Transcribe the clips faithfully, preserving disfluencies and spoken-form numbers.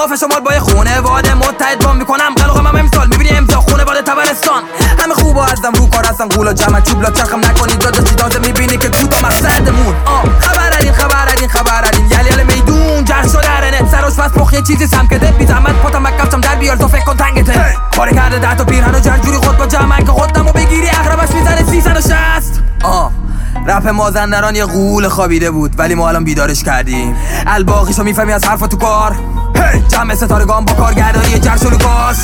ناف شمال با یه خونواده متحد با میکنم قلقم هم امسال میبینی امضا خونواده تبرستان همه خوب و ازم رو کار هستن قولا جمع چوبلا چرخم نکنید جاده چی دازه میبینی که کدوم مقصدمون خبر ادین خبر ادین خبر ادین یل یل میدون جرح شده درنه سروش فست پخ یه چیزی سمکده بی زحمت پاتم مکفشم در بیار تو فکر کن تنگته کاری کرده ده تا پیرهن و جرجوری خود با جمع که خودمو بگیری اغربش میزنه سیصد و شصت آه رپ مازندران یه غول خوابیده بود ولی ما الان بیدارش کردیم الباقیشو میفهمی از حرفا تو کار جمع ستارگان با کارگردانی جرش و لوکاس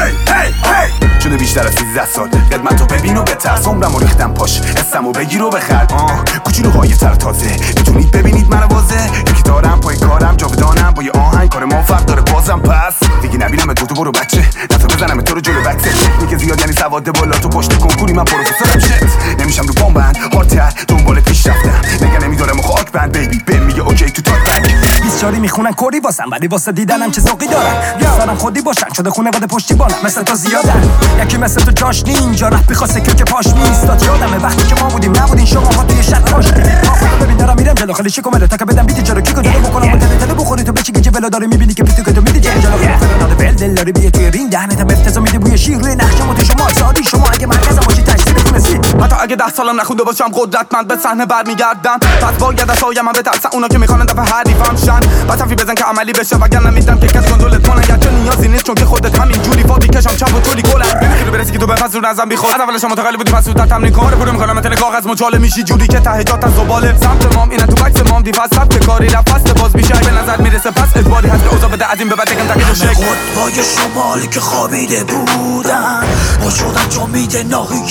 شده بیشتر از سیزده سال قدمتو ببین و بترس عمرمو ریختم پاش حسمو بگیر و بخرد کوچولوهای تر تازه میتونید ببینید منو واضح یکی دارم پای کارم جاودانم با یه آهنگ کار ما فرق داره بازم پس دیگه نبینم تو تو برو بچه نفع بزنم تو رو جلو بکسه میگه زیاد یعنی سواد بالا تو پشت کنکوری من پروفسورم شت نمیشم رو پام بند هارتر دنبال پیش رفتم نگه نمیدارم و خاک بند بیبی بهم میگه اوکی تو تاک بند بیست چاری میخونن کردی واسم ولی واسه دیدنم چه ذوقی دارن دوستارم خودی باشن شده خونواده پشتیبانم مثل تو زیادن یکی مثل تو جاش اینجا رفت می‌خواسته که پاش میستاد یادمه وقتی که ما بودیم نبودین شما ها توی شط باش ببین دارم میرم جلو خیلی شیکو ملو تا که بدم بیت جلو کیکو جلو بکنم و تله تله بخوری تو بچی که جلو داره میبینی که پیتو که تو میدی جلو جلو فرناده ول دل داره بیه توی رینگ دهنتم افتضاح میده بوی شیر روی نقشم و تو شما سادی شما اگه مرکزم باشی تشریفتون سی حتی اگه ده سالم نخونده باشم قدرتمند به صحنه برمیگردم پس باید از سایه‌ام بترسن اونا که میخوان دفعه حریفم شن بعد حرفی بزن که عملی بشه وگرنه نمیدم که کسی کنترلت کنه گرچه نیازی نیست چون که خودت همین جوری فادی کشم چپ و طولی گلم نمیخوای برسی که تو بفس رو نظم بیخود از اولش متقلی بودی پس زودتر تمرین کن پرو میکنم مثل کاغذ مچاله میشی جوری که ته جات از زباله سمت مام اینا تو عکس مام دیفاس سبت کاری رفت فست باز میشه به نظر میرسه پس اجباری هست که اوضاع بده از این به بعد یکم تکیه شک خودهای شمالی که خوابیده بودن با شدن جامیده ناهی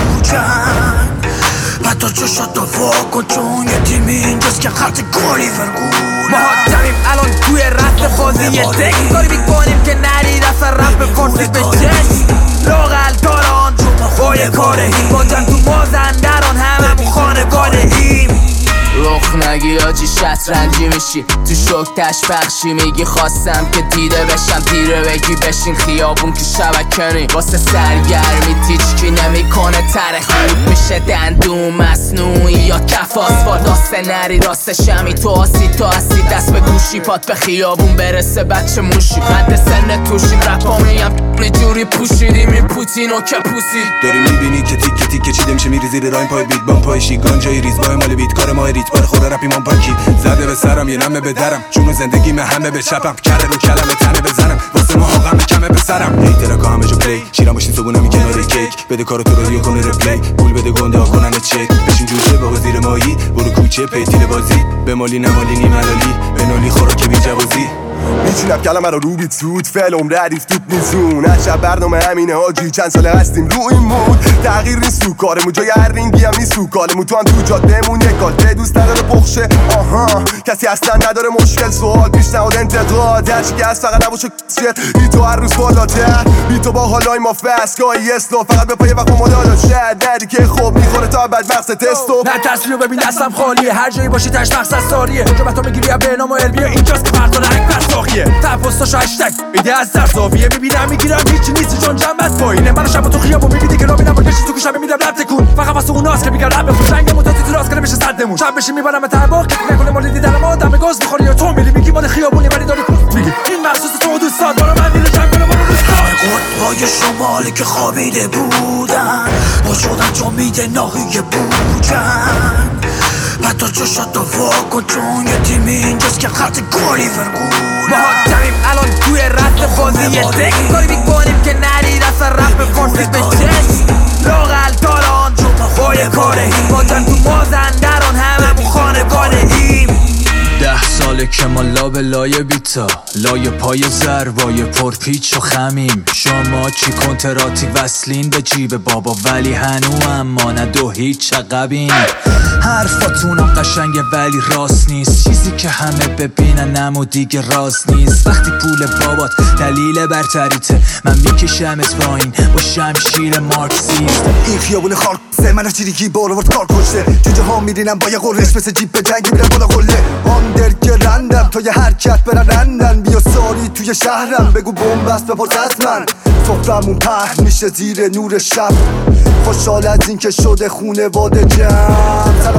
بودن حتی چشات رو واکن چون یه تیم اینجاست که خط کاری فرگونه ما جمعیم الان توی رست بازی یه تک کاری میکنیم که نرید اصلا رپ فارسی به چشم لاغل تاران با یه کاره با جن تو مازندران همه خانواده ایم رخ نگی آجی شطرنجی میشی تو شک تش بخشی میگی خواستم که دیده بشم دیره بگی بشین خیابون که شبکنی واسه سرگرمی تیچکی نمیکنه تره خوب میشه دندون مصنوعی یا کف آسفالت داسته نری راست شمی تو آسی تو آسی دست به گوشی پات به خیابون برسه بچه موشی قد سن توشیم رپا میم جوری پوشیدیم این پوتینو که پوسید داری میبینی که تیک تیک چیده میشه میری زیر رایم پای بیت بام پای شیگان جای ریز بای مال بیت کار ما ریت بار خدا رپی من پاکی زده به سرم یه نمه به درم چون زندگی من همه به چپم کره رو کلمه تنه بزنم واسه ما غم کمه به سرم هیترا همه جو پلی شیرم باشین صبونم کنار کیک بده کارو تو رو کنه ریپلی پول بده گنده ها کنن چک بشین جوشه با وزیر مایی برو کوچه پیتیل بازی به مالی نمالی نی ملالی به نالی خوراک بی جوازی میچینم کلمه رو رو بیت سود فعل عمره عریف توپ نیزون هر شب برنامه همینه حاجی چند ساله هستیم رو این مود تغییر نیست تو کارمون جای هر رینگی هم نیست تو کالمون تو هم تو جادهمون یک کالته دوست نداره پخشه آها کسی اصلا نداره مشکل سوال پیشنهاد انتقاد هرچی که هست فقط نباشه شت بی تو هر روز بالاتر بی تو با حالای ما فسکایی اسلو فقط به پای وقت مدالا شد ندی که خوب میخوره تا بعد مقصد تستو نه تصویر ببین دستم خالیه هر جایی باشی تاش مقصد ساریه اونجا تو میگیری به نام علمیه اینجاست که فردا رنگ پساخیه تپوستاشو هشتگ ایده از در زاویه میبینم میگیرم هیچی نیستی چون جنبت پایینه منو شب تو خیابون میبینی که رابینم با کشی تو گوشم میدم لب تکون فقط واسه اوناست که میگن رب بخون جنگ متاتی تو راست کنه بشه صدمون شب بشی میبرم به تباق که نکنه مال دیدن ما دم گاز میخوری یا تو میلی میگی مال خیابونی ولی داری پوست میگی این مخصوص تو دوستات برو من میره جنگ کنه برو قطبای شمالی که خوابیده بودن با شدن جامیده ناهی بودن حتی چشات رو واکن چون یه تیم اینجاست که خط کاری فرگونه ما جمعیم الان توی رست بازی یه تک کاری میکنیم که نرید اصلا رپ فارسی به چشم لاغل تاران با یه کاره با جن تو مازندران همه خانواده ایم ده ساله که ما لاب لای بیتا لای پای زروای پرپیچ و خمیم شما چی کنتراتی وصلین به جیب بابا ولی هنو اما نه دو هیچ عقبین حرفاتونم قشنگه ولی راست نیست چیزی که همه ببینن نمو دیگه راز نیست وقتی پول بابات دلیل برتریته من میکشمت پایین با شمشیر مارکسیست این خیابون خارکسه من از چیریکی بالا ورد کار کشته جوجه ها میرینم با یه قرش مثل جیب به جنگی میرم بالا قله آندرگرندم تا یه حرکت برن رندن بیا ساری توی شهرم بگو بومبست بپرس از من صفرمون پهن میشه زیر نور شب خوشحال از این که شده خونواده جمع سلامتی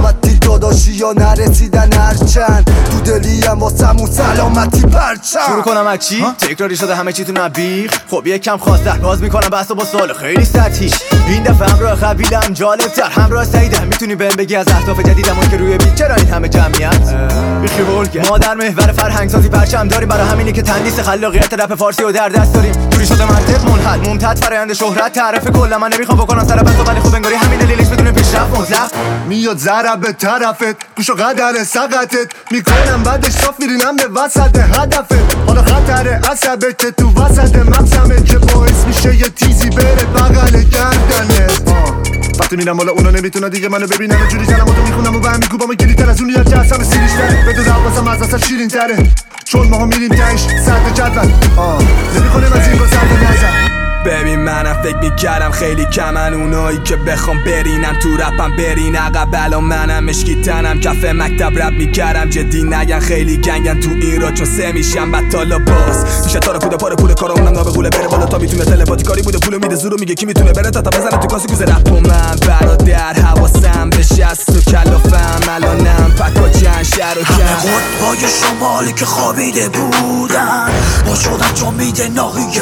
داداشی یا نرسیدن هرچند تو دلیم واسمون سلامتی پرچم. شروع کنم از چی؟ تکراری شده همه چی تو نبیخ. خب یکم خواسته باز میکنم بحثو با سوال خیلی سطحیش. این دفعه همراه خبیلم جالب‌تر همراه سعیدم. میتونی بهم بگی از اهداف جدیدم اون که روی بیت چرا این همه جمعیت؟ بیخی بولگه ما در محور فرهنگ سازی پرچم داریم. برای همینه که تندیس خلاقیت رپ فارسی و در دست داریم. جوری شده منطق منحل ممتد فرآیند شهرت تعرف کلا. من نمیخوام بکنم سر بس ولی خب انگاری همین دلیلش بدون پیشرفت مطلق میاد ضرب به طرفت گوش و قدر سقطت میکنم بعدش صاف میرینم به وسط هدفت. حالا خطر عصبه که تو وسط مغزمه که باعث میشه یه تیزی بره بغل گردنت. وقتی میرم بالا اونا نمیتونن دیگه منو ببینن و جوری جلماتو میخونم و به هم میکوبام گلیتر از اون یاد جسم سیریشتره. بدون حواسم از اصلا شیرین تره چون ماها میریم تنش سرد جدول نمیخونیم از این با سرد نزن. ببین منم فکر میکردم خیلی کمن اونایی که بخوام برینم تو رپم برین عقب. الان منم مشکی تنم کف مکتب رپ میکردم جدی نگن خیلی گنگن تو این را چون سه میشم بطالا باز میشه تا رو پوده پاره پول کارا اونم نابه قوله بره بالا تا میتونه تلپاتی کاری بوده پولو میده زورو میگه کی میتونه بره تا تا بزنه تو کاسه کوزه رپ و من برادر حواسم به شست و کلافم الانم پکا چند شهر و همه خودبای شمالی که خوابیده بودن با شدن چون میده ناهی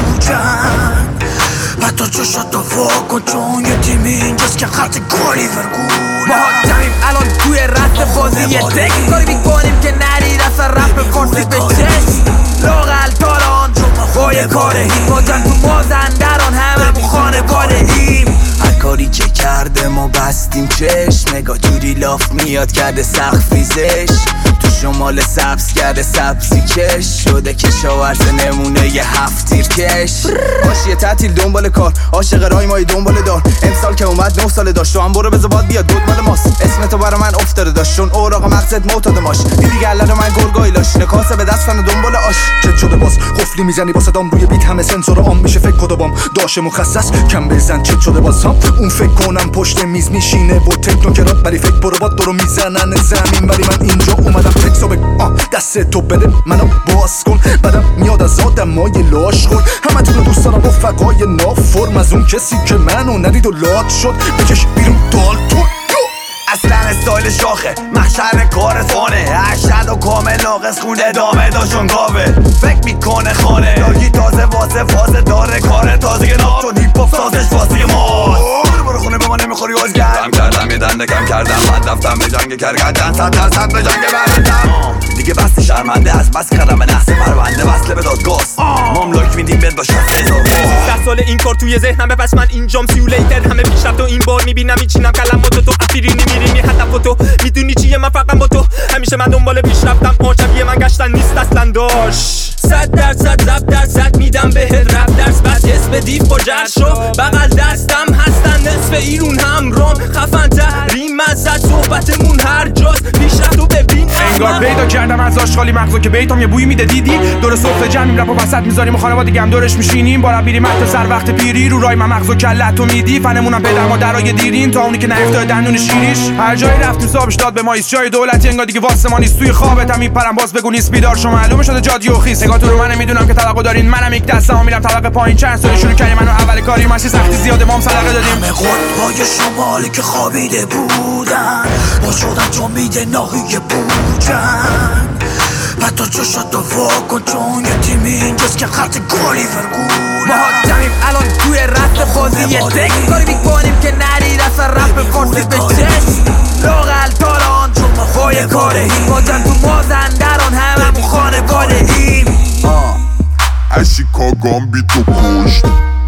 بودن حتی چشات رو واکن چون یه تیمی اینجاست که خط گلی فرگونه. ما جمعیم الان توی رست بازی یه تک کاری میکنیم که نرید اصلا رپ فارسی به چشم لاغل تالان با یه کاره با جن تو مازندران همه بو خانه باده ایم. هر کاری که کرده ما بستیم چشم نگاه جوری لاف میاد کرده سقف ریزش تو شمال سبز کرده سبزی کش شده کشاورز نمونه یه هفت تیر کش. باشه یه تعطیل دنبال کار عاشق رای مایی دنبال دار امسال که اومد نه ساله داشت تو هم برو بذار باد بیاد دود مال ماست اسمتو برا من افتاده داشت چون اوراق مغزت معتاد ماش دیدی گله رو من گرگایی لاش نکاسه به دستن دنبال آش. چت شده باز قفلی میزنی با صدام روی بیت همه سنسور عام میشه فکر کدوم داشه مخصص کم بزن. چت شده باز هم اون فکر کنم پشت میز میشینه و تکنوکرات ولی فکر برو باد دورو میزنن زمین ولی من اینجا اومدم تکسو بگ دست تو بده منو باز کن بعدم میاد از آدمای لاش خور همه تو دوست دارم رفقای نافرم از اون کسی که منو ندید و لات شد بکش بیرون دالتون. اصلا استایل شاخه محشر کار فانه اشد و کامل ناقص خونه دامه داشون گاوه فکر میکنه خانه لاگی تازه واسه فازه داره کار تازه ناب چون هیپ هاپ سازش فازی ماست. برو برو خونه به ما نمیخوری آزگر کم کردم یه دنده کم کردم من رفتم به جنگ کرگردن صد درصد به جنگ برندم دیگه بستی شرمنده از بس کردم به نحس پرونده وصله به دادگاست ماملاک میدیم بد باشه هزار ده سال این کار توی ذهنمه پس من اینجام سیولیتر همه پیشرفت و این بار میبینم میچینم کلماتو تو افیرینی میرینی هدف تو میدونی چیه من فقط با تو همیشه من دنبال پیشرفتم آشبیه من گشتن نیست اصلا داشت صد درصد رب درصد میدم بهت رب درس بعد اسم دیف با جرشو بغل دستم هستن نصف ایرون هم رام خفن تحریم مزد صحبتمون هر جاست پیشرفت و ببین انگار پیدا کردم از آشغالی مغزو که بیتام یه بویی میده دیدی دور سفره جمعیم رپ و وسط میذاریم و خانوادگی هم دورش میشینیم با رپ میریم حتی سر وقت پیری رو رای من مغزو کلتو میدی فنمونم پدر مادرای دیرین تا اونی که نیفتاد دندون شیریش هر جایی رفتیم صابش داد به ما ایست جای دولتی انگار دیگه واسه ما نیست توی خوابت هم میپرم باز بگو نیست بیدار شما معلومه شده جادی و خیس نگاه تو رو من نمیدونم که طلاقو دارین منم یک دستم میرم طلاق پایین چند سال شروع کردیم منو اول کاری ماشی سختی زیاده مام صدقه دادیم همه خودبای شمالی که خوابیده بودن با شدن چون میده ناهی بودن حتی چشات رو واکن چون یه تیمی اینجاست که خط گلی فرگونه. ما جمعیم الان توی رست بازی یه تک کاری میکنیم که نرید اصلا رپ فارسی به چشم لاغل تالان با یه کاره با جن تو مازندران همه بو خانه باده ایم. اشیکاگام بی تو پشت